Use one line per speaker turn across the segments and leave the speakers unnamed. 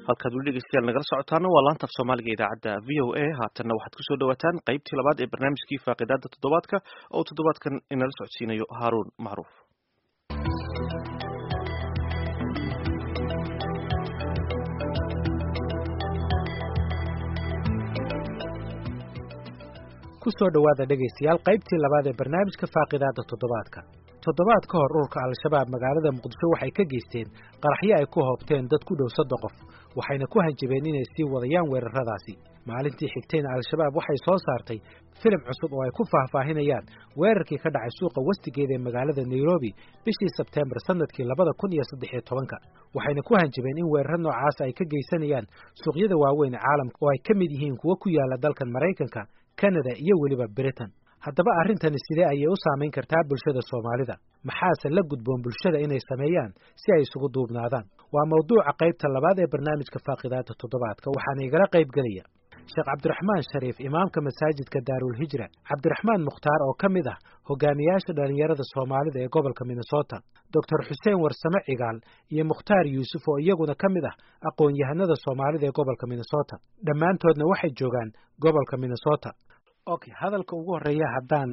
halkaad weli dhegeystayaal nagala socotaana waa laanta af soomaaliga idaacadda v o a haatanna waxaad kusoo dhawaataan qaybtii labaad ee barnaamijkii faaqidaada toddobaadka oo toddobaadkan inala socodsiinayo haaruun macruuf.
kusoo dhawaada dhegaystayaal qaybtii labaad ee barnaamijka faaqidaada toddobaadka. toddobaad ka hor ururka al-shabaab magaalada muqdisho waxay ka geysteen qaraxyo ay ku hoobteen dad ku dhow 3 qof waxayna ku hanjabeen inay sii wadayaan weeraradaasi. maalintii xigtayna al-shabaab waxay soo saartay filim cusub oo ay ku faahfaahinayaan weerarkii ka dhacay suuqa Westgate ee magaalada Nairobi bishii Sebtembar sanadkii 2013 waxayna ku hanjabeen in weerar noocaas ay ka geysanayaan suuqyada waaweyn ee caalamka oo ay ka mid yihiin kuwa ku yaala dalkan Mareykanka, Canada iyo weliba Britain. haddaba arrintani sidee ayay u saameyn kartaa bulshada Soomaalida? maxaase la gudboon bulshada inay sameeyaan si ay isugu duubnaadaan? waa mawduuca qaybta labaad ee barnaamijka faaqidaada toddobaadka waxaana igala qayb galaya Sheekh Cabdiraxmaan Shariif, imaamka masaajidka Daarul Hijra, Cabdiraxmaan Mukhtaar oo ka mid ah hogaamiyaasha dhalinyarada Soomaalida ee gobolka Minnesota, Dr. Xuseen Warsame Cigaal iyo Mukhtaar Yuusuf oo iyaguna ka mid ah aqoon-yahanada Soomaalida ee gobolka Minnesota. dhammaantoodna waxay joogaan gobolka Minnesota. Okay, hadalka ugu horeeya haddaan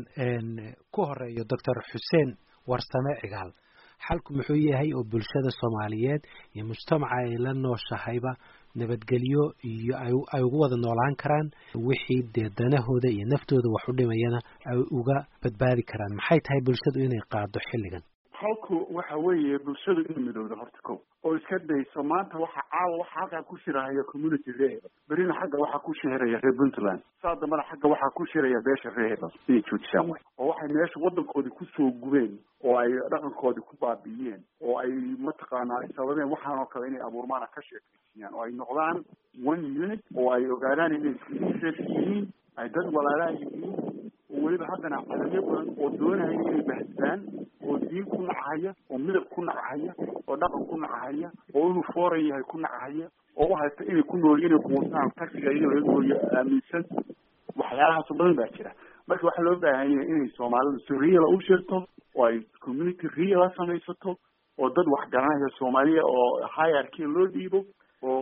ku horeeyo Dr. Xuseen Warsame Cigaal. xalku muxuu yahay oo bulshada Soomaaliyeed iyo mujtamaca ay la nooshahayba nabadgelyo iyo ay ugu wada noolaan karaan wixii danahooda iyo naftooda wax u dhimayana ay uga badbaadi karaan? maxay tahay bulshadu inay qaado xilligan?
halku waxa weeye bulshadu in midowda horta kow oo iska dayso maanta waxa halkaa ku shirahaya community reer berina xagga waxa ku shiraya reer Puntland saadamana xagga waxa ku shiraya beesha reer iyo joojisaan way oo waxay meesha wadankoodii ku soo gubeen oo ay dhaqankoodii ku baabiyeen oo ay mataqaanaa sababeen waxaan oo kale inay abuurmaana ka sheekeeyaan oo ay noqdaan one unit oo ay ogaadaan inay yihiin ay dad walaalaa yihiin weliba haddana calaamyo badan oo doonaya inay bahdaan oo diin ku nacahaya oo midab ku nacahaya oo dhaqan ku nacahaya oo inuu fooran yahay ku nacahaya oo haysta inay ku nool inay quusaan taxiga iyo laga aaminsan waxyaalahaas badan baa jira. marka waxa loo baahan yahay inay Soomaalidu si real u shirto oo ay community real samaysato oo dad wax garanaya Soomaaliya oo hierarchy loo dhiibo oo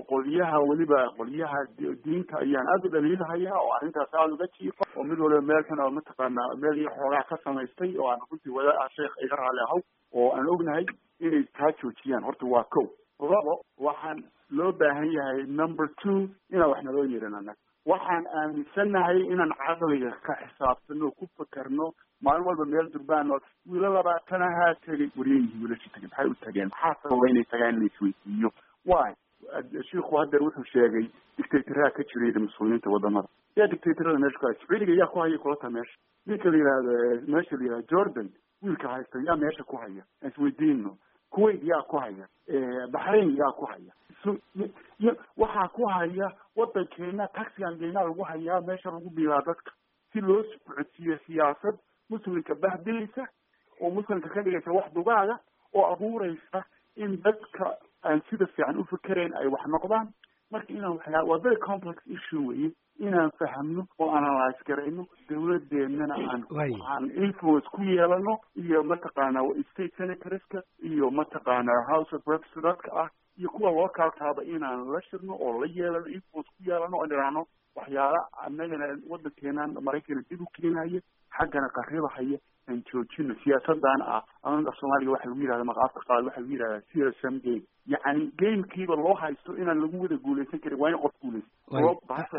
qoliyaha diinta ayaan aad u dhaliilahaya oo arrintaas aad uga jiifa oo mid waliba meelkan oo mataqaanaa meel iyo xoogaa ka samaystay oo aan runtii wada sheekh iga raali ahaw oo aan ognahay inay taa joojiyaan. horta waa kow. labo, waxaan loo baahan yahay number 2 inaan wax naloo yeeran annaga waxaan aaminsanahay inaan caqliga ka xisaabtano ku fakarno maalin walba meel durbaan oo wiila 20 tegay wariyay wiilasha tegay maxay u tageen maxaa sababay inay tagaan inay isweydiiyo why sheekhu hadda wuxuu sheegay dictatorada ka jiray muslimiinta wadamada yaa dictatorada meesha ka Sacuudiga yaa ku haya kulata meesha ninka la yiraahdo Jordan wiilka haysta yaa meesha ku haya isweydiino Kuwait yaa ku haya Bahrain yaa ku haya waxa ku haya wadankeena taxigan geena lagu haya meesha lagu biilaa dadka si loo socodsiiyo siyaasad muslimka bahdilisa oo muslimka ka dhigaysa wax dugaaga oo abuuraysa in dadka aan sida fiican u fikireen ay wax noqdaan. marka inaan waa very complex issue weeye inaan fahamno oo analyze garayno dawladeennana aan influence ku yeelano iyo mataqaanaa state senatorska iyo mataqaanaa house of representatives ah iyo kuwa localkaaba inaan la shirno oo la yeelano influence ku yeelano oo dhiraano waxyaala annagana wadankeenan Mareykanka dib u keenaya xaggana qarribahaya aan joojino siyaasadan anaga Soomaaliya waxa lagu yiraahdaa maqaafka qaal waxa lagu yiraahdaa CSM game yani gamekiiba loo haysto inaan lagu wada guuleysan karin waa in qof guuleysto.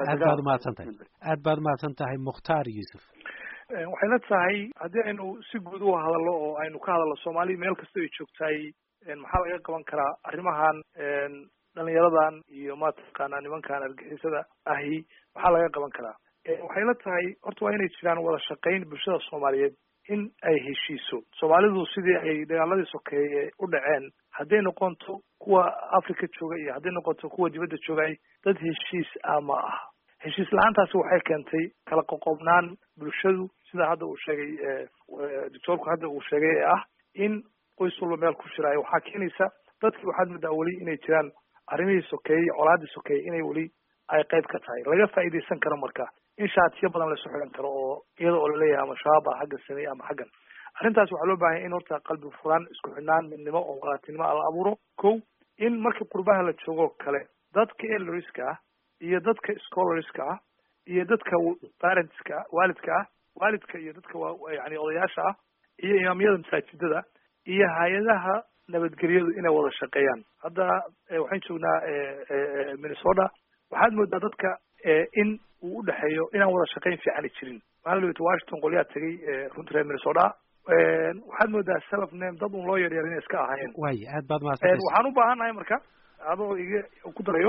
aad baad mahadsantahay Mukhtaar Yuusuf.
waxay la tahay haddii aynu si guud u hadalno oo aynu ka hadalno Soomaaliya meel kasta ay joogtay maxaa laga qaban karaa arrimahan dhalinyaradan iyo mataqaanaa nimankan argixisada ahi maxaa laga qaban karaa? waxay la tahay horta waa inay jiraan wada shaqayn bulshada Soomaaliyeed in ay heshiiso. Soomaalidu sidii ay dagaaladii sokeeye u dhaceen hadday noqonto kuwa Afrika jooga iyo hadday noqonto kuwa dibadda joogay dad heshiis ama ah heshiis la'aantaasi waxay keentay kala qoqobnaan bulshadu sida hadda uu sheegay doctorku hadda uu sheegay in qoys walba meel ku shiraayo waxaa keenaysa dadkii waxaad moodaa weli inay jiraan arrimihii sokeeye colaadii sokeeye inay weli ay qayb ka tahay laga faa'iidaysan karo marka in shaatiyo badan la soo xiran karo oo iyada oo laleeyahay ama shabaab xagga sameey ama xaggan arrintaas waxaa loo baahan in horta qalbi furan isku xidhnaan midnimo oo walaaltinimo la abuuro kow in marka qurbaha la joogo kale dadka elderska ah iyo dadka scholarska ah iyo dadka parentska waalidka iyo dadka yani odayaasha ah iyo imaamyada masaajidada iyo hay-adaha nabadgelyadu inay wada shaqeeyaan. hadda waxaan joognaa Minnesota, waxaad moodaa dadka in uu udhexeeyo inaan wada shaqeyn fiican jirin. maalin Washington qolyaa tagay runtii Minnesota, waxaad moodaa self name dad un loo yaryar inay iska ahaayeen.
aad baad mahadsantahay.
waxaan u baahanahay marka adoo iga ku darayo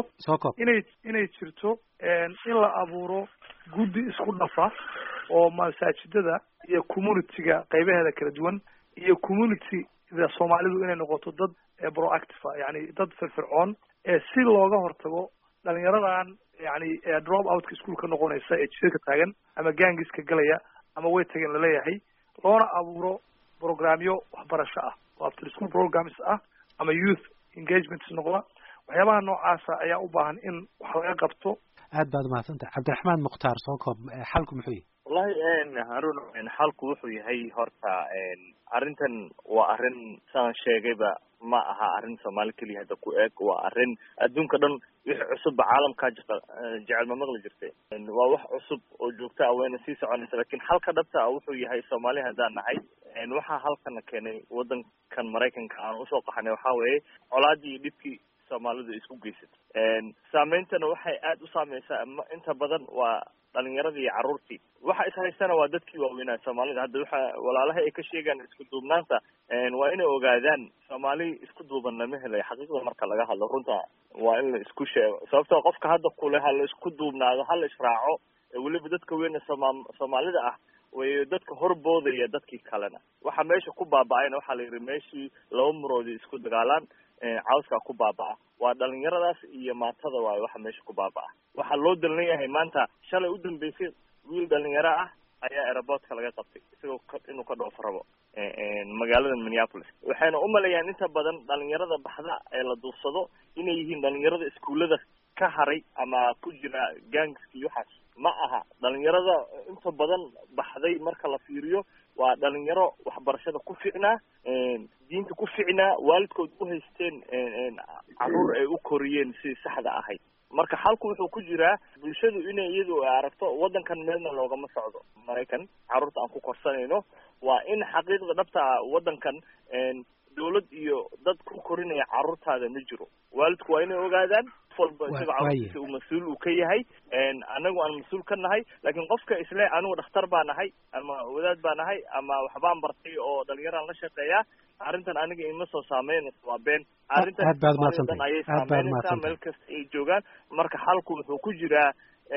inay jirto in la abuuro guddi isku dhafa oo masaajidada iyo communityga qaybaheeda kala duwan iyo communityda Soomaalidu inay noqoto dad proactive, yani dad firfircoon si looga hortago dhalinyaradan yani drop out iskuulka noqonaysa ee jirka taagan ama gangiska galaya ama way tagan la leeyahay, loona abuuro programyo waxbarasho ah oo after school programs ah ama youth engagements noqda. waxyaabaha noocaasa ayaa u baahan in wax laga qabto.
aad baad mahadsantahay. Cabdiraxmaan Mukhtaar soo koob, xalku muxuu yahay?
wallahi Harun, xalku wuxuu yahay horta arrintan waa arrin saan sheegayba ma aha arrin Soomaali kaliya hadda ku eeg, waa arrin adduunka dhan wixii cusub caalamka jecel ma maqli jirtay. waa wax cusub oo joogta ah wayna sii soconaysa, laakiin xalka dhabta ah wuxuu yahay Soomaali haddaan nahay waxaa halkana keenay wadankan Maraykanka aan usoo qaxnay waxaa weeye colaadii dhibkii Soomaalidu isku geysatay. saameyntana waxay aad u saameysaa inta badan waa dhalinyarada iyo carruurtii. waxa is haystana waa dadkii waaweynaa Soomaalida. hadda waxa walaalaha ay ka sheegaan isku duubnaanta waa inay ogaadaan Soomaali isku duuban lama helay. xaqiiqda marka laga hadlo runta waa in la isku sheego, sababtoo qofka hadda kule ha la isku duubnaado, ha la israaco, weliba dadka weyna Soomaalida ah way dadka horboodaya dadkii kalena. waxa meesha ku baaba'ayna waxaa la yidhi meeshii laba muroodi isku dagaalaan cawskaa ku baaba'a. waa dhalinyaradaas iyo maatada waayo waxa meesha ku baaba'a. waxaa loo dalan yahay maanta shalay u dambeysay wiil dhalinyaro ah ayaa airportka laga qabtay isagoo inuu ka dhoofo rabo magaalada Minneapolis. waxayna u maleeyaan inta badan dhalinyarada baxda ee la duursado inay yihiin dhalinyarada iskuullada ka haray ama ku jira gangski waxaas. ma aha. dhalinyarada inta badan baxday marka la fiiriyo waa dhalinyaro waxbarashada ku ficnaa, diinta ku ficnaa, waalidkood u haysteen carruur ay u koriyeen si saxda ahayd. marka xalku wuxuu ku jiraa bulshadu inay iyadu aragto wadankan meelna loogama socdo Maraykan carruurta aan ku korsanayno. waa in xaqiiqda dhabta wadankan dawlad iyo dad ku korinaya carruurtaada ma jiro. waalidku waa inay ogaadaan walba isaga carruurtiisa uu mas-uul uu ka yahay, anagu aan mas-uul ka nahay. laakiin qofka isle anigu dhakhtar baa nahay ama wadaad baa nahay ama waxbaan bartay oo dhalinyaraan la shaqeeyaa, arrintan aniga ima soo saameynayso, waa been. arrintan ayay saameynaysaa meel kasta ay joogaan. marka xalku wuxuu ku jiraa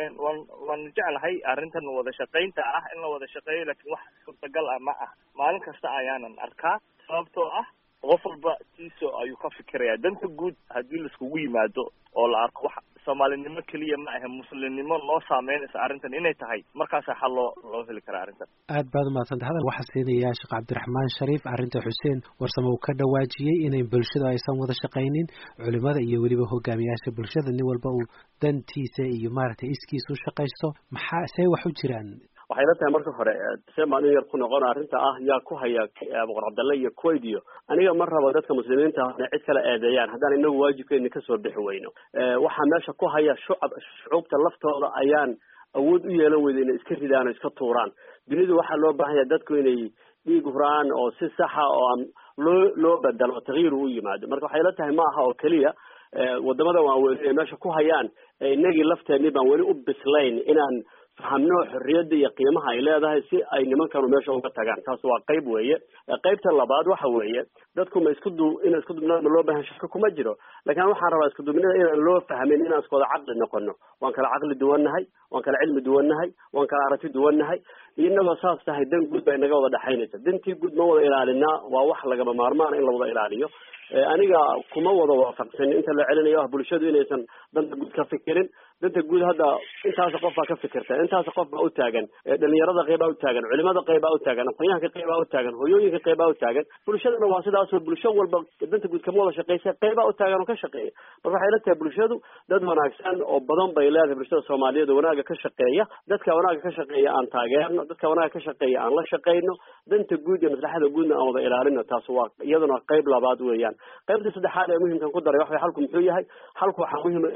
waan jeclahay arrintan wada shaqaynta ah in la wada shaqeeyo, laakiin wax suurtagal ah ma ah. maalin kasta ayaanan arkaa, sababtoo ah qof walba tiiso ayuu ka fikirayaa. danta guud haddii laiskugu yimaado oo la arko wax Soomaalinimo keliya ma aha, muslimnimo noo saameynaysa arrintan inay tahay, markaasaa xal loo heli karaa arrintan.
aad baad umahadsantahay. hadal waxaa siinayaa Sheekh Cabdiraxmaan Shariif. arrinta Xuseen Warsame uu ka dhawaajiyey inay bulshadu aysan wada shaqaynin, culimada iyo weliba hogaamiyaasha bulshada nin walba uu dantiisa iyo maaragtay iskiisa u shaqaysto. maxaa see wax u jiraan?
waxay la tahay marka hore maalin yar ku noqon arrinta ah yaa ku haya boqor Cabdalle iyo Kuwait iyo aniga ma rabo dadka muslimiinta ah cid kale eedeeyaan haddaan inagu waajibkeena ka soo bixi weyno. waxaa meesha ku haya shucuubta laftooda ayaan awood u yeelan weyda inay iska ridaan oo iska tuuraan. dunidu waxaa loo baahan yahay dadku inay dhiig huraan oo si saxa oo aan loo bedelo tagyiir u yimaado. marka waxay la tahay ma aha oo keliya wadamada waaweyn ee meesha ku hayaan inagii lafteennii baan weli u bislayn inaan fahamno xorriyadda iyo qiimaha ay leedahay si ay nimankanu meesha uga tagaan. taas waa qayb weeye. qaybta labaad waxa weeye dadku ma isku duubnaan ma loo baahan shaka kuma jiro, laakiin waxaan rabaa isku duubnida inaan loo fahmin inaan isku wada caqli noqono. waan kala caqli duwannahay, waan kala cilmi duwannahay, waan kala aragti duwannahay. inagoo saas tahay dan guud baa inaga wada dhexaynaysa. dantii guud ma wada ilaalinaa, waa wax lagama maarmaan in la wada ilaaliyo. aniga kuma wada waafaqsan inta la celinayo bulshadu inaysan danta guud ka fikirin. danta guud hadda intaas qof baa ka fikirta, intaas qof baa u taagan, dhalinyarada qayb baa u taagan, culimada qayb baa u taagan, aqoonyahanka qayb baa u taagan, hooyooyinka qayb baa u taagan. bulshadana waa sidaas oo bulsho walba danta guud kama wada shaqeysa, qayb baa u taagan oo ka shaqeeya. marka waxay la tahay bulshadu dad wanaagsan oo badan bay leedahay. bulshada Soomaaliyeed wanaaga ka shaqeeya, dadka wanaaga ka shaqeeya aan taageerno, dadka wanaaga ka shaqeeya aan la shaqeyno, danta guud iyo maslaxada guudna aan wada ilaalino. taas waa iyaduna qayb labaad weeyaan. qaybta saddexaad ee muhiimkan ku daray waxa xalku muxuu yahay? xalku waxa muhiim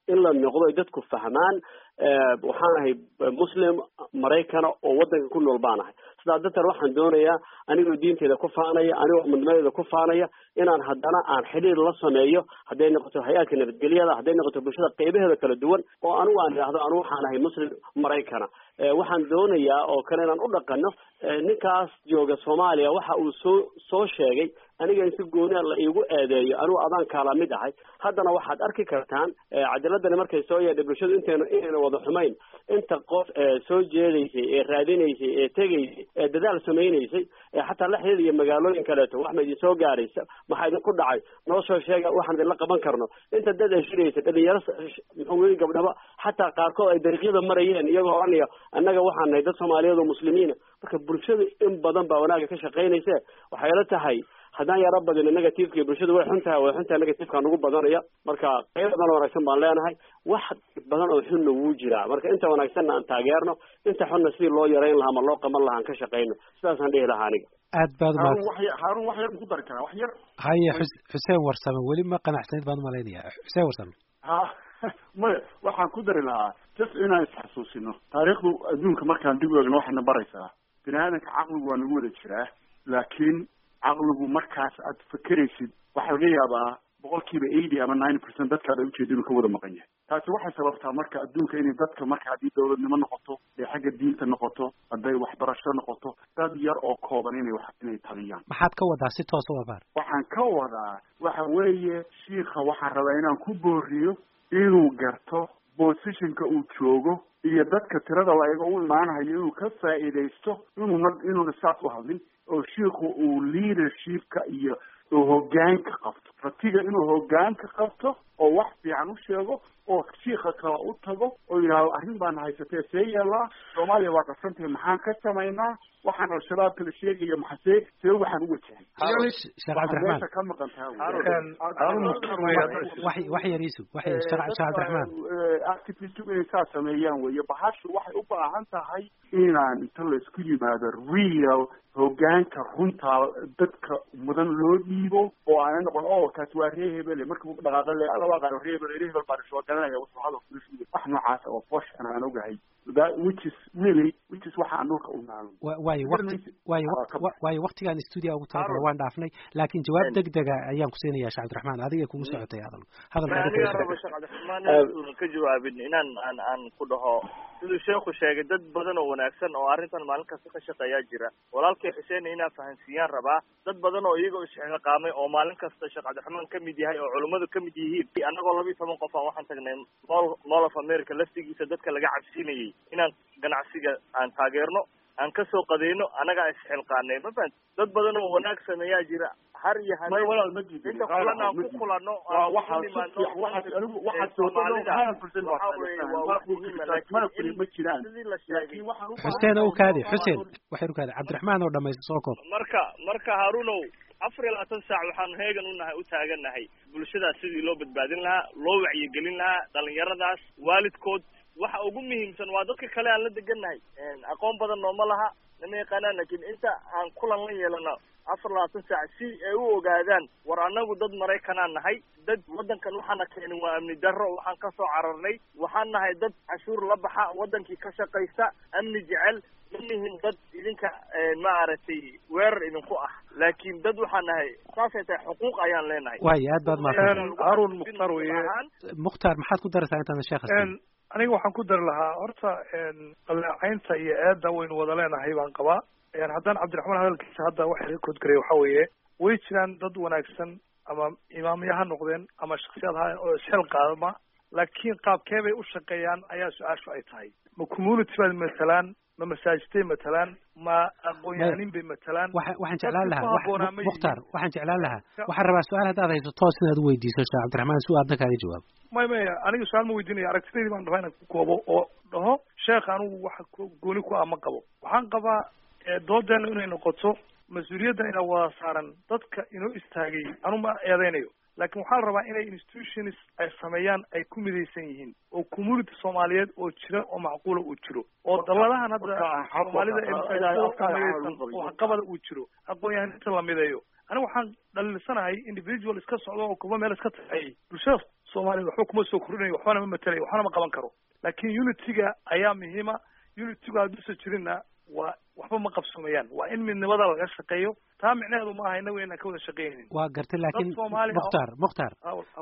in la noqdo ay dadku fahmaan waxaan ahay muslim maraykana oo waddanka ku nool baan ahay sidaa darteed waxaan doonayaa anigoo diinteeda ku faanaya anigoo midnimadeeda ku faanaya inaan haddana aan xidhiir la sameeyo hadday noqoto hay-adka nabadgelyada hadday noqoto bulshada qeybaheeda kala duwan oo anigu aan idhaahdo anigu waxaan ahay muslim maraykana waxaan doonayaa oo kale inaan u dhaqano ninkaas jooga soomaaliya waxa uu soo sheegay aniga in si gooniya la iigu eedeeyo anigu adaan kaala mid ahay haddana waxaad arki kartaan cajaladani markay soo yeedhay bulshadu inayna wada xumayn inta qof soo jeedaysay ee raadinaysay ee tegaysay ee dadaal samaynaysay xataa la xiriir iyo magaalooyin kaleeto wax ma idin soo gaaraysa maxaa idinku dhacay noo soo sheega waxaan idinla qaban karno inta dad ay shiraysa dhalinyaro muxuu weli gabdhaba xataa qaarkood ay dariiqyada marayeen iyagoo oranaya annaga waxaan nahay dad soomaaliyeed oo muslimiina marka bulshada in badan baa wanaaga ka shaqaynaysa waxay la tahay haddaan yaro badino negativeka bulshadu way xuntahay negativeka nagu badanaya marka qayb badan oo wanaagsan baan leenahay wax badan oo xunna wuu jiraa marka inta wanaagsanna aan taageerno inta xunna sidii loo yarayn lahaa ama loo qaban lahaa aan ka shaqayno sidaasaan dhihi lahaa aniga
aad baad
haarun wax yar ku dari karaa wax yar
haye xuseen warsame weli ma qanacsanid baan umalaynaya xuseen warsame
maya waxaan ku dari lahaa just inaan isxasuusino taariikhdu adduunka markaan dib u eegno waxayna baraysaa bini aadanka caqligu waa nagu wada jiraa laakiin caqligu markaas aad fakeraysid waxaa laga yaabaa 80% ama 90% dadka aad ujeeda inuu ka wada maqan yahay taasi waxay sababtaa marka adduunka inay dadka marka haddii dawladnimo noqoto ee xagga diinta noqoto hadday waxbarasho noqoto dad yar oo kooban inay taliyaan
maxaad ka wadaa si toos u abaar
waxaan ka wadaa waxa weeye shiikha waxaan rabaa inaan ku booriyo inuu garto positionka uu joogo iyo dadka tirada laga u imaanayo inuu ka faa'iidaysto inuuna saas u hadlin oo shiikhu uu leadershipka iyo uu hoggaanka qabto ratiga inuu hoggaanka qabto oo wax fiican u sheego oo shiikha kale u tago oo yidhaahdo arrin baan haysatee see yeelaa soomaaliya waa qasantahay maxaan ka samaynaa waxaan al-shabaab kala sheegaya maxasee see waxaan u wajahay
sheekh cabdiraxmaan
ka maqan
wax yar isu sheekh cabdiraxmaan
activistigu inay saa sameeyaan weeye bahashu waxay u baahan tahay inaan inta laisku yimaado real hoggaanka runtaa dadka mudan loo dhiibo oo aanay noqon kaas waa ree hebele markuu dhaqaaqo waa qaano ree hebel baan soo galanaya wuxuu hadal kula sheegay wax noocaas oo fosh aan ogahay which is waxa aan dhulka u naalo
waayo waqtigaan studio ugu talagalay waan dhaafnay laakiin jawaab degdega ayaan ku siinayaa sheekh cabdiraxmaan adiga kugu socotay
hadalka ka jawaabin inaan aan ku dhaho siduu sheekhu sheegay dad badan oo wanaagsan oo arrintan maalin kasta ka shaqeeyaa jira walaalkay xuseen inaan fahansiiyaan rabaa dad badan oo iyagoo isxilqaamay oo maalin kasta sheekh cabdiraxmaan ka mid yahay oo culummadu ka mid yihiin annagoo 12 qof aan waxaan tagnay mall of America laftigiisa dadka laga cabsiinayay inaan ganacsiga aan taageerno aan ka soo qadeyno anaga isxilqaanay ma fahant dad badan oo wanaag sameeyaa jira har iyo
may walaal ma jidin
inta kulana ku kulano
xuseen oo kaadi xuseen waxay rukaadi cabdiraxmaan oo dhamayso soo koob
marka Harunow 24 saac waxaan heegan u nahay u taaganahay bulshada sidii loo badbaadin lahaa loo wacyigelin lahaa dhalinyaradaas waalidkood waxa ugu muhiimsan waa dadka kale aan la deganahay aqoon badan nooma laha nama yaqaanaan laakiin inta aan kulan la yeelano 24 saac si ay u ogaadaan war anagu dad Maraykanaan nahay dad wadankan waxaana keenay waa amni darro waxaan ka soo cararnay waxaan nahay dad cashuur la baxa wadankii ka shaqaysta amni jecel minhum dad idinka ma aragtay weerar idinku ah laakiin dad waxaan nahay saasay tahay xuquuq ayaan leenahay
waayo aad baad mahadsan
Harun Mukhtar weeye
Mukhtar maxaad ku daraysaa intaan sheekha
aniga waxaan ku dari lahaa horta qalaacaynta iyo eedda waynu wada leenahay baan qabaa haddaan cabdiraxmaan hadalkiisa hadda waxa laga koodgaray waxa weeye way jiraan dad wanaagsan ama imaamya ha noqdeen ama shakhsiyad ha oo isxil qaadama laakiin qaabkee bay u shaqeeyaan ayaa su-aashu ay tahay ma community baad matalaan ma masaajidtay matalaan ma aqoon-yahanin bay matalaan
waxaan jeclaan lahaa mukhtaar waxaan jeclaan lahaa waxaan rabaa su-aal haddaad hayso toos inaad u weydiiso sheekh cabdiraxmaan si uu aadna kaaga jawaabo
maya aniga su-aal ma weydiinaya aragtidaydii baan rabaa inaan ku koobo oo dhaho sheekh anigu waxa gooni ku ah ma qabo waxaan qabaa doodeena inay noqoto mas-uuliyadda ina wada saaran dadka inoo istaagay anu ma eedeynayo laakiin waxaa la rabaa inay institutions ay sameeyaan ay ku midaysan yihiin oo community Soomaaliyeed oo jira oo macquula uu jiro oo daladahan hadda Soomaalida oo haqabada uu jiro aqoon-yahaninta la mideeyo aniga waxaan dhalinsanahay individual iska socdo oo kuba meel iska taxay bulshada soomaaliya waxba kuma soo korinayo, waxbana ma matelayo, waxbana ma qaban karo. laakiin unityga ayaa muhiima. unityga hadduusan jirinna waa waxba ma qabsamayaan. waa in midnimada laga shaqeeyo. taa micnaheedu ma aha inagu inaan ka wada shaqeynaynin.
waa gartay, laakiin mukhtaar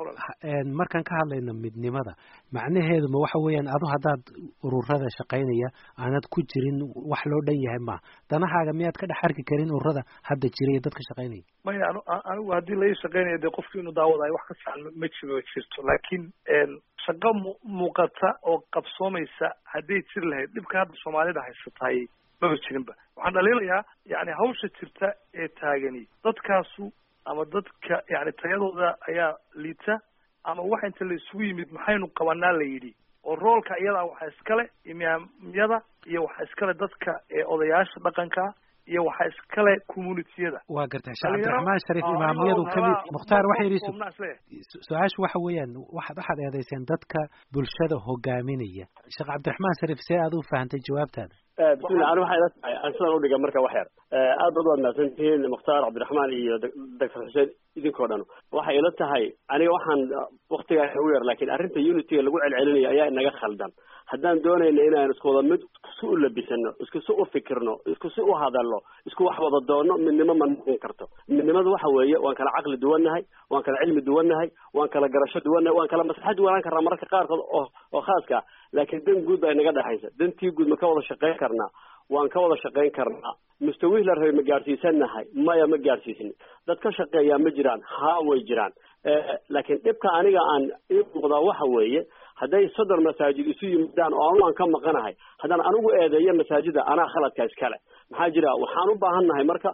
markaan ka hadlayno midnimada macnaheedu ma waxa weeyaan adu haddaad ururada shaqaynaya aanad ku jirin wax loo dhan yahay ma danahaaga miyaad ka dhex arki karin ururada hadda jira iyo dadka shaqaynaya?
maya anigu haddii laga shaqeynayo dee qofkii inuu daawadayo wax ka fiican ma jirto. laakiin shaqo muuqata oo qabsoomaysa hadday jiri lahayd dhibka hadda soomaalida haysataay maba jirinba. waxaan dhaliilayaa yani hawsha jirta ee taagani dadkaasu ama dadka yani tayadooda ayaa liita, ama waxa inta la isugu yimid maxaynu qabanaa la yidhi, oo roolka iyadaa waxaa iskale imaamyada iyo waxaa iskale dadka odayaasha dhaqanka iyo waxaa iskale communitiyada.
waa gartay sheekh cabdiraxmaan shariif imaamiyadu kamid. mukhtaar waxa yidhi su-aashu waxa weeyaan waxaad eedayseen dadka bulshada hogaaminaya. sheekh cabdiraxmaan shariif see aad u fahantay jawaabtaada?
bismillah, ani waxay ila tahay aan sidan udhiga marka wax yar aad baad waad mahadsantihiin mukhtaar cabdiraxmaan iyo doctor xuseen idinkoo dhan. waxay ila tahay aniga waxaan waktigaa ugu yar, laakiin arrinta unityga lagu celcelinayo ayaa inaga khaldan. haddaan doonayna inaan isku wada mid isku u labisano, isku si u fikirno, isku si u hadalno, isku wax wada doonno, midnimo ma noqon karto. midnimadu waxa weeye waan kala caqli duwannahay, waan kala cilmi duwannahay, waan kala garasho duwannahay, waan kala maslaxad duwanaan karnaa mararka qaarkood oo khaaska ah. laakiin dan guud baa inaga dhexaysa. dantii guud ma ka wada shaqayn karnaa? waan ka wada shaqayn karnaa. mustawih la rabay ma gaadhsiisannahay? maya ma gaadhsiisin. dad ka shaqeeyaa ma jiraan? haa way jiraan. laakiin dhibka aniga aan ii muuqdaa waxa weeye hadday 30 masaajid isu yimaadaan oo anu aan ka maqanahay, haddaan anigu eedeeyo masaajida anaa khaladka iskale. maxaa jira? waxaan u baahannahay marka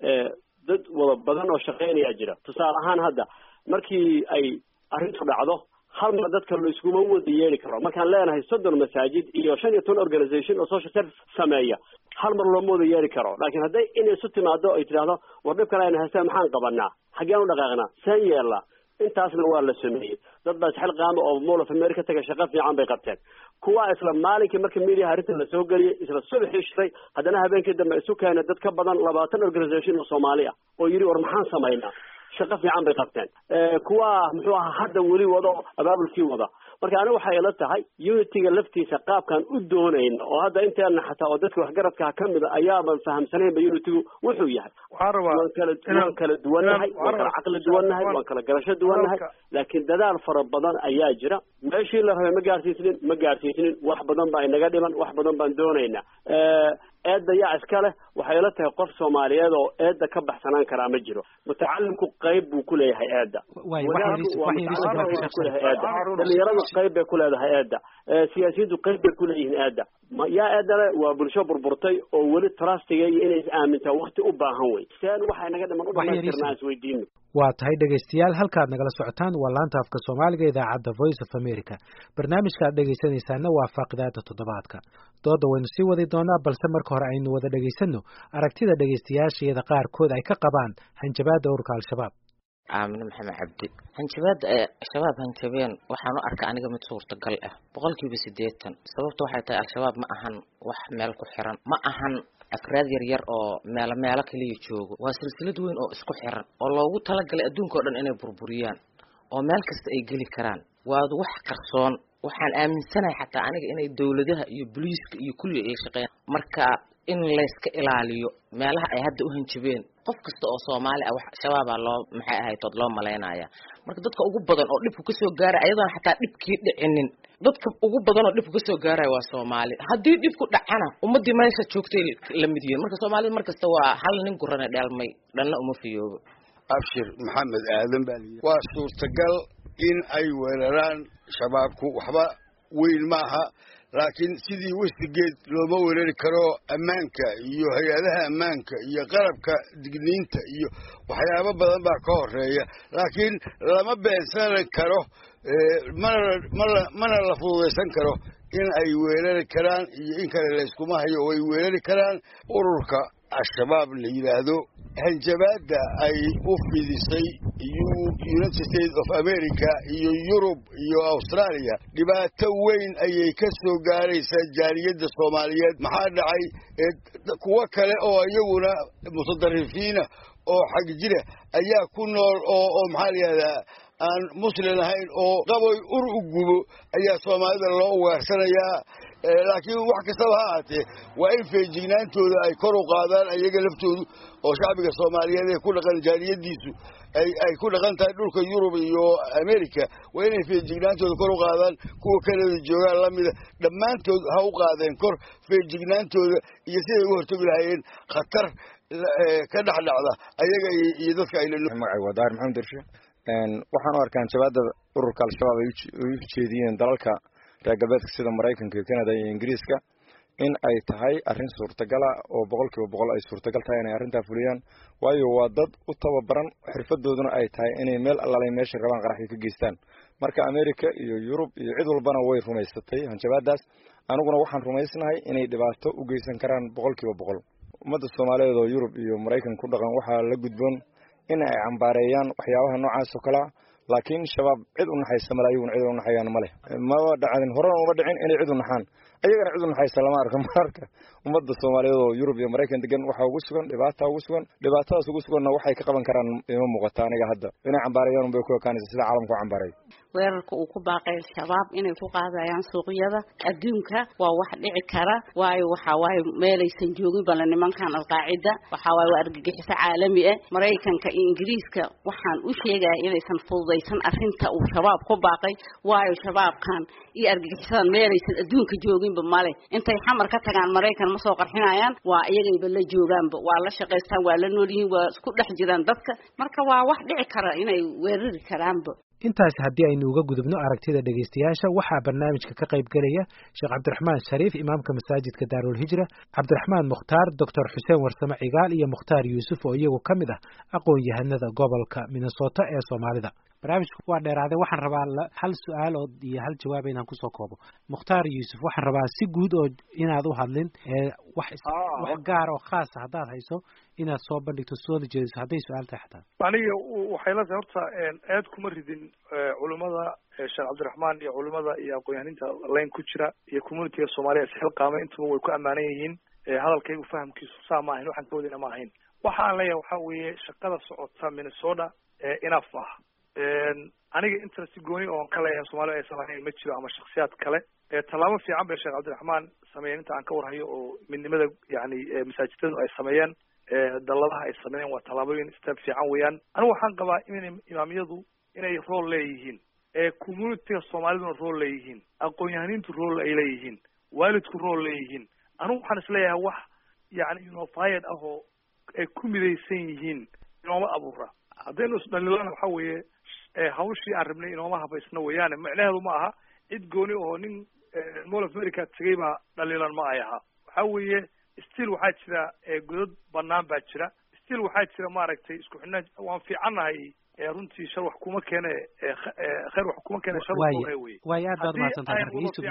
dad wada badan oo shaqeynaya jira. tusaale ahaan hadda markii ay arrintu dhacdo hal mar dadka la iskuma wada yeeli karo. markaan leenahay 30 masaajid iyo 15 organization oo social service sameeya, hal mar looma wada yeeli karo. laakiin hadday inay isu timaado ay tidhaahdo war dhibkan ayna haystaan maxaan qabanaa, xaggeen u dhaqaaqnaa, saan yeelnaa, intaasna waa la sameeyey. dad baa isxil qaama oo Mall of America taga shaqo fiican bay qabteen. kuwa isla maalinkii marka media arrinta la soo galiyay isla subaxii shiray, haddana habeenkii dambe isu keenay dad ka badan 20 organization oo Soomaali ah oo yiri war maxaan sameynaa, shaqo fiican bay qabteen. kuwa muxuu ahaa hadda weli wado abaabulkii wada. marka aniga waxay ila tahay unityga laftiisa qaabkan u doonayna oo hadda inteena xataa oo dadka waxgaradka ka mid ah ayaaban fahamsanayn unitygu wuxuu yahay. waan kala duwannahay, waan kala caqli duwannahay, waan kala garasho duwannahay, laakiin dadaal fara badan ayaa jira. meeshii la rabay ma gaarsiisnin wax badan baa inaga dhiman, wax badan baan doonaynaa. eedda yaa iska leh waxay ila tahay qof Soomaaliyeed oo eedda ka baxsanaan karaa ma jiro. mutacallimku qayb buu ku leeyahay eedda, dhalinyaradu qayb bay ku leedahay eedda, siyaasiyiintu qayb bay ku leeyihiin eedda. yaa eedda le waa bulsho burburtay oo weli trustiga iyo inay is aamintaa waqti u baahan wey. seen waxay naga dhiman u dhamaystirnaa isweydiino.
waa tahay dhegaystayaal, halkaad nagala socotaan waa laanta afka Soomaaliga idaacadda Voice of America. barnaamijka aad dhegaysanaysaana waa faaqidaada toddobaadka. dooda waynu sii wadi doonaa, balse marka hore aynu wada dhagaysano aragtida dhegaystayaashayada qaarkood ay ka qabaan hanjabaadda ururka al-shabaab.
aamina maxamed cabdi. hanjabaadda al-shabaab hanjabeen waxaan u arkaa aniga mid suurtagal ah 80%. sababta waxay tahay al-shabaab ma ahan wax meel ku xiran, ma ahan afraad yar oo meelo kaliya joogo. waa silsilad weyn oo isku xiran oo loogu talagalay adduunka oo dhan inay burburiyaan oo meel kasta ay geli karaan. waa wax qarsoon. waxaan aaminsanahay xataa aniga inay dawladaha iyo booliiska iyo kulli ay shaqeeyaan. marka in la iska ilaaliyo meelaha ay hadda u hanjabeen qof kasta oo Soomaali ah wax shabaab loo maxay ahayd tood loo maleynaya. marka dadka ugu badan oo dhibku ka soo gaaray ayadoon xataa dhibkii dhicinin, dadka ugu badan oo dhibku ka soo gaaray waa Soomaali. haddii dhibku dhacana ummadii meesha joogtay la mid yihiin. marka Soomaalida markasta waa hal nin gurana dhalmay dhanna uma fiyoobo.
abshir maxamed aadan baa leeyahay waa suurtagal in ay weeraraan shabaabku, waxba weyn maaha. laakiin sidii Westgate looma weerari karo ammaanka iyo hay'adaha ammaanka iyo qalabka digniinta iyo waxyaabo badan baa ka horeeya. laakiin lama beensan karo mana la fududaysan karo in ay weerari karaan iyo in kale la iskuma hayo oo ay weerari karaan. ururka al-shabaab la yiraahdo hanjabaadda ay u fidisay United States of America iyo Europe iyo Australia dhibaato weyn ayay ka soo gaaraysaa jaaliyadda Soomaaliyeed. maxaa dhacay? kuwa kale oo iyaguna mutadarrifiina oo xag jira ayaa ku nool oo maxaa la yiraahdaa aan muslim ahayn oo qaboy ur u gubo ayaa soomaalida loo weersanayaa laakiin wax kastaba ha ahaatee waa in feejignaantooda ay kor u qaadaan ayaga laftoodu oo shacbiga soomaaliyeed ee ku dhaqan jaaliyadiisu ay ku dhaqan tahay dhulka yurub iyo america waa inay feejignaantooda kor u qaadaan kuwa kanada joogaan lamida dhammaantood ha u qaadeen kor feejignaantooda iyo siday u hortagi lahaayeen khatar ka dhexdhacda ayaga iyo dadka
magacay waa daahir maxamed dirshe waxaan u arkaa hanjabaada ururka al-shabaab ay u jeediyeen dalalka reer galbeedka sida maraykanka iyo canada iyo ingiriiska in ay tahay arrin suurtagala oo 100% ay suurtagal tahay inay arrintaa fuliyaan waayo waa dad u tababaran xirfadooduna ay tahay inay meel allalay meesha rabaan qaraxyo ka geystaan marka America iyo Yurub iyo cid walbana way rumaysatay hanjabaadaas aniguna waxaan rumaysnahay inay dhibaato u geysan karaan 100% ummadda Soomaaliyeed oo Yurub iyo Mareykan ku dhaqan waxa la gudboon in ay cambaareeyaan waxyaabaha noocaas oo kala laakiin shabaab cid u naxaysa malaayeen cid u naxayaan male ma dhacin horena uma dhicin inay cid u naxaan ayagana cid u naxaysa lama arko marka ummadda Soomaaliyeed oo Yurub iyo Mareykan degan waxa ugu sugan dhibaatadaas ugu sugan waxay ka qaban karaan ima muuqata aniga hadda inay cambaareeyaan bay ku kaanaysa sida caalamku cambaaray
weerarka uu ku baaqay shabaab inay ku qaadayaan suuqyada adduunka waa wax dhici kara waayo waxa way meelaysan joogin bal nimankan al-qaacida waxa way argagixis caalami ah Mareykanka iyo Ingiriiska waxaan u sheegay inaysan fududeysan arrinta uu shabaab ku baaqay waayo shabaabkan iyo argagixisan meelaysan adduunka joogin male intay xamar ka tagaan Mareykan ma soo qarxinayaan waa iyagayba la joogaanba waa la shaqeystaan waa la noolyihiin waa isku dhex jiraan dadka marka waa wax dhici kara inay weerari karaanba
intaas haddii aynu uga gudubno aragtida dhageystayaasha waxaa barnaamijka ka qayb galaya Sheekh Cabdiraxmaan Shariif imaamka masaajidka Daarul Hijra Cabdiraxmaan Mukhtaar Dr. Xuseen Warsame Cigaal iyo Mukhtaar Yuusuf oo iyagu kamid ah aqoon-yahanada gobolka Minnesota ee Soomaalida barnaamijku waa dheeraaday waxaan rabaa hal su'aal oo iyo hal jawaab inaan ku soo koobo Mukhtaar Yuusuf waxaan rabaa si guud oo inaad u hadlin wax gaar oo khaas ah hadaad hayso inaad soo bandhigto soo jeediso haday su'aal tahay xataa
aniga waxay la tahay horta aad kuma ridin culimada Sheekh Cabdiraxmaan iyo culimada iyo aqoon-yahaninta leen ku jira iyo community-ga Soomaaliyeed si xilqaamay intuba way ku amaanan yihiin hadalkaygu fahamkiisu saamayn waxaan ka wadina ma ahayn waxaan leeyahay waxa weeye shaqada socota Minnesota enough ah aniga interest gooni oo ka leeyahay Soomaaliya ay sameeyeen ma jiro ama shakhsiyaad kale talaabo fiican bay Sheekh Cabdiraxmaan sameeyeen inta aan ka warhayo oo midnimada yani masaajidadu ay sameeyeen dalladaha ay sameeyeen waa talaabooyin step fiican weeyaan anigu waxaan qabaa in imaamiyadu inay role leeyihiin community-ga Soomaalida role leeyihiin aqoon-yahanintu role ay leeyihiin waalidku role leeyihiin anigu waxaan isleeyahay wax yani unified ah oo ay ku midaysan yihiin inooma abuura haddaynu isdhalilana waxa weeye hawshii aan rabnay inooma habaysna weeyaane macnaheedu ma aha cid gooni oo nin Mall of America tagay baa dhalilan ma ay aha waxa weeye still waxaa jira godad banaan baa jira still waxaa jira maaragtay isku xidhnaa waan fiicanahay runtii shar wax kuma keene khayr wax kuma keene shar
way aad baad maasantahay Yuusuf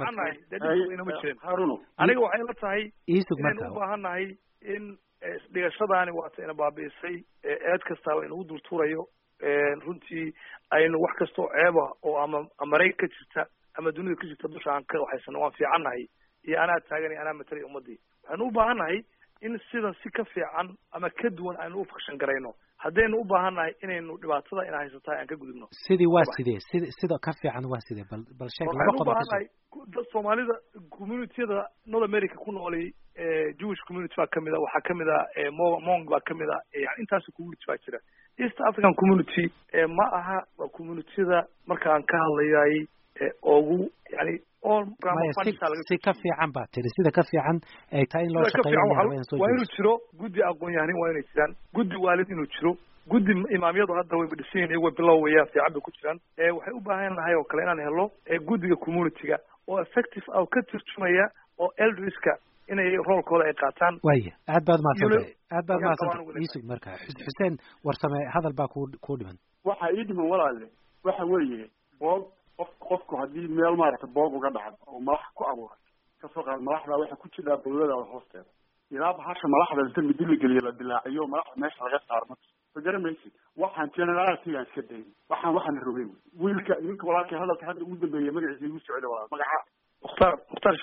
Haruno aniga waxay la tahay inaan u baahanahay in dhigashadaani waata ina baabiisay eed kasta oo inuu dultuurayo runtii aynu wax kasto ceeba oo ama Mareykanka ka jirta ama dunida ka jirta dusha aan ka waxaysan waan fiicanahay iyo ana taaganay ana matari ummadii waxaan u baahanahay in sida si ka fiican ama ka duwan aynu u fakshan garayno haddaynu u baahanahay inaynu dhibaatada ina haysataa aan ka gudubno
sidii waa sida ka fiican waa sidee bal sheeg laba qodob
dad Soomaalida community-da North America ku noolay Jewish community baa kamida waxa kamida Hmong baa kamida yani intaas community baa jira East African community ma aha waa community-da markaan ka hadlayay ugu yani
si ka fiican baa tiri sida ka fiican ay tahay in loo shaqeeyo
waa inuu jiro guddi aqoon-yahanin waa inay jiraan guddi waalid inuu jiro guddi imaamiyadu hadda way dhisan yihiin way bilowayaan fiican bay ku jiraan waxay u baahan lahay oo kale inaan helo guddiga community-ga oo effective ah ka turjumaya oo elderska inay roolkooda ay qaataan
waaya aad baad maasantahay Yuusuf marka Xuseen Warsame hadal baa ku dhiman
waxa ii dhiman walaale waxa weeye qofku haddii meel maaragtay boog uga dhacdo oo madax ku abuuray kasoo qaad madaxda waxa ku jira dawladda hoosteeda ilaa bahasha madaxda inta mid la geliyo la dilaaciyo madaxda meesha laga saarmo fagaramaysid waxaan generality aan iska dayn waxaan rogay wiilka ninka walaalkay hadalka hadda ugu dambeeyay magaciisa igu socday walaal magaca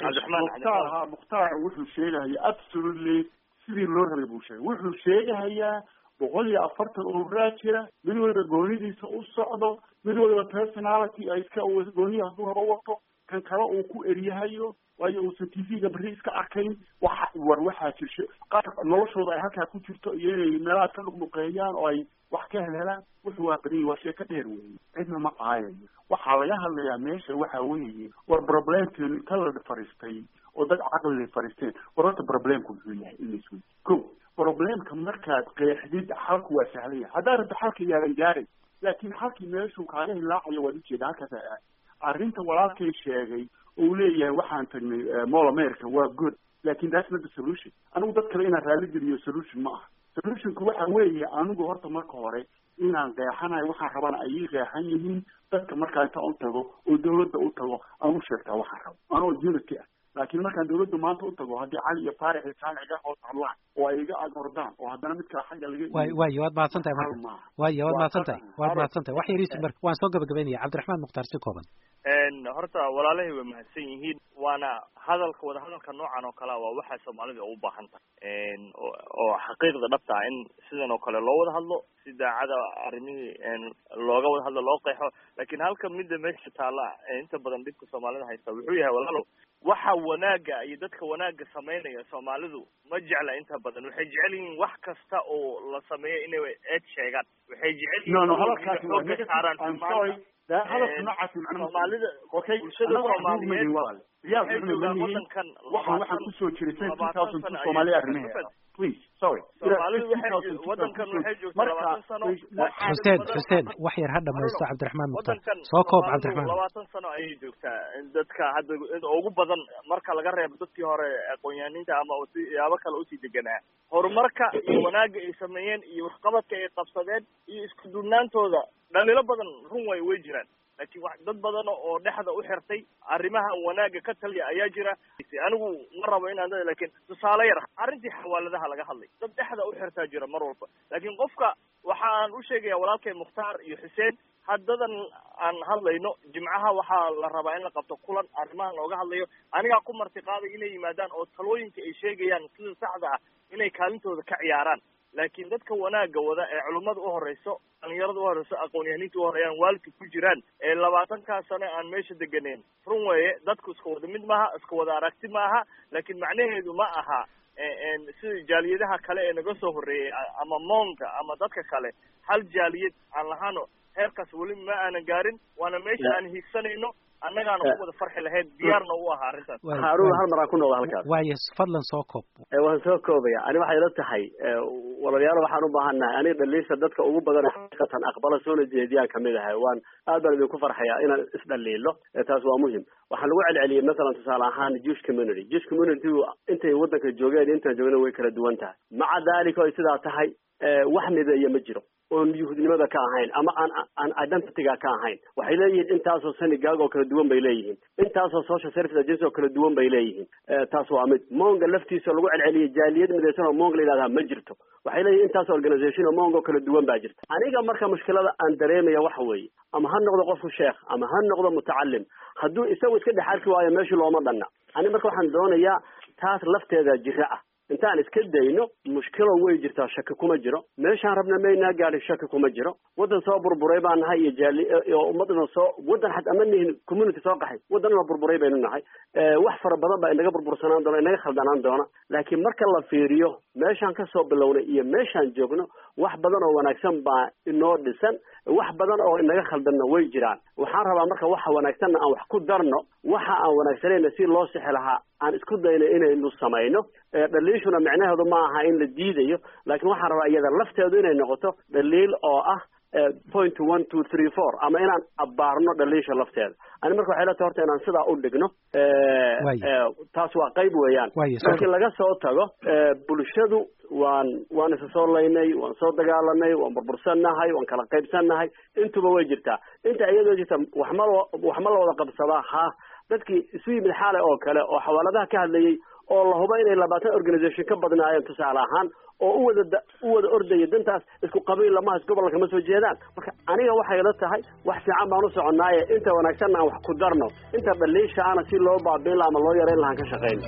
Mukhtaar wuxuu sheegay absolutely sidii loo rabay buu sheegay wuxuu sheegayaa 140 oo raajira mid walba goonidiisa u socdo mid waliba personality ay iska gooniya hadduu rabo wato kan kale uu ku eryahayo waayo uusan tv-ga berri iska arkayn waxaa jirsho qaar noloshooda ay halkaa ku jirto iyo inay meelaha ka dhuqdhuqeeyaan oo ay wax ka helhelaan wuxuu waa beriyi waa sheeko dheer weeye cidna ma qaayayo waxaa laga hadlayaa meesha waxa weeye war problemkeen inta la fariistay oo dad caqli fariisteen war horta problemku muxuu yahay ilis wey ko problemka markaad qeexdid xalku waa sahlaya haddaa rabta xalka yaadan gaaray laakiin xalkii meeshuu kaaga hilaacayo waad ujeeda halkaas arrinta walaalkay sheegay uu leeyahay waxaan tagnay mall america waa good laakin that's not the solution anigu dad kale inaan raali geliyo solution ma aha solutionku waxa weeye anigu horta marka hore inaan qeexanayo waxaan rabana ayay qeexan yihiin dadka markaa inta u tago oo dawladda u tago aan u sheegtaa waxaan rabo anoo unity ah laakiin markaan dawladda maanta u tago haddii cali iyo faarix iyo saamic iga hoos hadlaan oo ay iga agordaan oo haddana midkaa xagga laga
waayo waad mahadsan tahay marka waayo waad mahadsan tahay wax yariisi marka waan soo gabagabaynaya cabdiraxmaan mukhtaar si kooban
horta walaalahay way mahadsan yihiin waana wada hadalka noocan oo kale waa waxa Soomaalida u baahan tahay oo xaqiiqda dhabta ah in sidan oo kale loo wada hadlo si daacada arrimihii looga wada hadlo loo qeexo laakiin halka midda meesha taala inta badan dhibka Soomaalida haysta wuxuu yahay walaalo waxa wanaaga iyo dadka wanaaga sameynaya Soomaalidu ma jecla inta badan waxay jecel yihiin wax kasta oo la sameeyo inay eed sheegaan waxay jecel yihiin
hadalka noocaasi macnaha Soomaalida bulshada Soomaaliyeed waxaan kusoo jiray 2000 Soomaaliya arrimaheeda please sorry
wadankan waxay joogtaa 20 sano
Xuseen wax yar ha dhamaysto Cabdiraxmaan Mukhtaar soo koob Cabdiraxmaan
20 sano ayay joogtaa dadka hadda ugu badan marka laga reebo dadkii hore aqoon-yahaniinta ama yaabo kale u sii deganaa horumarka iyo wanaaga ay sameeyeen iyo waxqabadka ay qabsadeen iyo isku duubnaantooda dhaliilo badan run way jiraan laakiin dad badan oo dhexda u xirtay arrimaha wanaaga ka taliya ayaa jira anigu ma rabo inaan laakiin tusaale yar arrintii xawaaladaha laga hadlay dad dhexda u xirtaa jira mar walba laakiin qofka waxa aan u sheegaya walaalkay Mukhtaar iyo Xuseen haddadan aan hadlayno jimcaha waxaa la rabaa in la qabto kulan arrimaha looga hadlayo aniga ku marti qaaday inay yimaadaan oo talooyinka ay sheegayaan sida saxda ah inay kaalintooda ka ciyaaraan laakiin dadka wanaaga wada ee culimada u horeyso dhalinyarada u horeyso aqoon-yahaniinta u horeeyaan waalidka ku jiraan ee 20 sano aan meesha deganeen run weeye dadku isku wada mid maaha isku wada aragti maaha laakiin macnaheedu ma aha sida jaaliyadaha kale ee naga soo horeeyay ama moonka ama dadka kale hal jaaliyad aan lahano heerkaas weli ma aanan gaarin waana meesha aan hiigsanayno annagaana ku wada farxi lahayd diyaarna u ahaa arrintaas
Haruun hal mar aan ku noqdo halkaas
waayo fadlan soo koob
waan soo koobaya ani waxay la tahay walaalayaal waxaan u baahanahay aniga dhaliisha dadka ugu badan xaqiiqatan aqbala soo jeediyaan kamid ah waan aad baan idinku farxaya inaan isdhaliilo taas waa muhiim waxaan lagu celceliyay mesela tusaale ahaan Jewish community intay wadanka joogeen inta joogeen way kala duwan tahay maca dalika ay sidaa tahay wax mideeya ma jiro oo yuhuudnimada ka ahayn ama aan identity-ga ka ahayn waxay leeyihiin intaasoo synagogue oo kala duwan bay leeyihiin intaasoo social service agency oo kala duwan bay leeyihiin taas waa mid monga laftiisa lagu celceliyay jaaliyad midaysan oo monga la yidhahdaa ma jirto waxay leeyihiin intaasoo organization oo monga oo kala duwan baa jirta aniga marka mushkilada aan dareemaya waxa weeye ama ha noqdo qofku sheekh ama ha noqdo mutacalim hadduu isagu iska dhexalki waayo meesha looma dhanna ani marka waxaan doonayaa taas lafteeda jira ah intaan iska dayno mushkilo way jirtaa shaki kuma jiro meeshaan rabna maynaa gaadhin shaki kuma jiro wadan soo burburay baan nahay iyo jaali iyo ummadna soo wadan xad ama nihin community soo qaxay wadan la burburay baynu nahay wax fara badan baa inaga burbursanaan doona inaga khaldanaan doona laakiin marka la fiiriyo meeshaan ka soo bilownay iyo meeshaan joogno wax badan oo wanaagsan baa inoo dhisan wax badan oo inaga khaldanna way jiraan waxaan rabaa marka waxa wanaagsanna aan wax ku darno waxa aan wanaagsanayna si loo sixi lahaa aan isku dayno inaynu samayno dhaliishuna macnaheedu ma aha in la diidayo laakiin waxaan rabaa iyada lafteedu inay noqoto dhaliil oo ah point 1 2 3 4 ama inaan abaarno dhaliisha lafteeda ani marka waxay la tahay horta inaan sidaa u dhigno taas waa qayb weeyaan markii laga soo tago bulshadu waan isa soo laynay waan soo dagaalanay waan burbursannahay waan kala qaybsannahay intuba way jirtaa inta iyadoo jirta wax ma la wada qabsadaa ha dadkii isu yimid xaale oo kale oo xawaaladaha ka hadlayay oo la hubo inay 20 organization ka badnaayeen tusaale ahaan oo u wada ordaya dantaas isku qabiil lama has gobolka ma soo jeedaan marka aniga waxay la tahay wax fiican baan u soconaaye inta wanaagsan aan wax ku darno inta dhaliisha ana si loo baabiin lahaa ama loo yareyn lahaa ka shaqeyn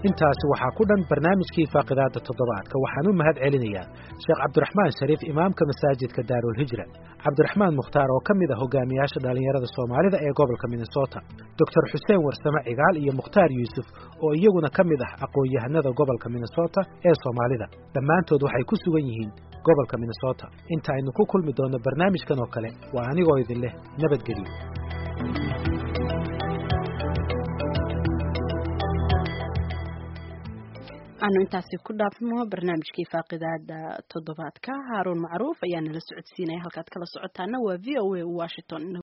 intaasi waxaa ku dhan barnaamijkii faaqidaada toddobaadka. waxaan u mahad celinayaa sheekh cabdiraxmaan shariif, imaamka masaajidka daarul hijra, cabdiraxmaan mukhtaar oo ka mid ah hogaamiyaasha dhalinyarada soomaalida ee gobolka minnesota, doctor xuseen warsame cigaal iyo mukhtaar yuusuf oo iyaguna ka mid ah aqoon-yahanada gobolka minnesota ee soomaalida. dhammaantood waxay ku sugan yihiin gobolka minnesota. inta aynu ku kulmi doonno barnaamijkan oo kale, waa anigoo idin leh nabadgelyo.
aanu intaasi ku dhaafmo barnaamijkii faaqidaada toddobaadka. Haaruun Macruuf ayaa nala socodsiinaya. halkaad kala socotaana waa VOA Washington.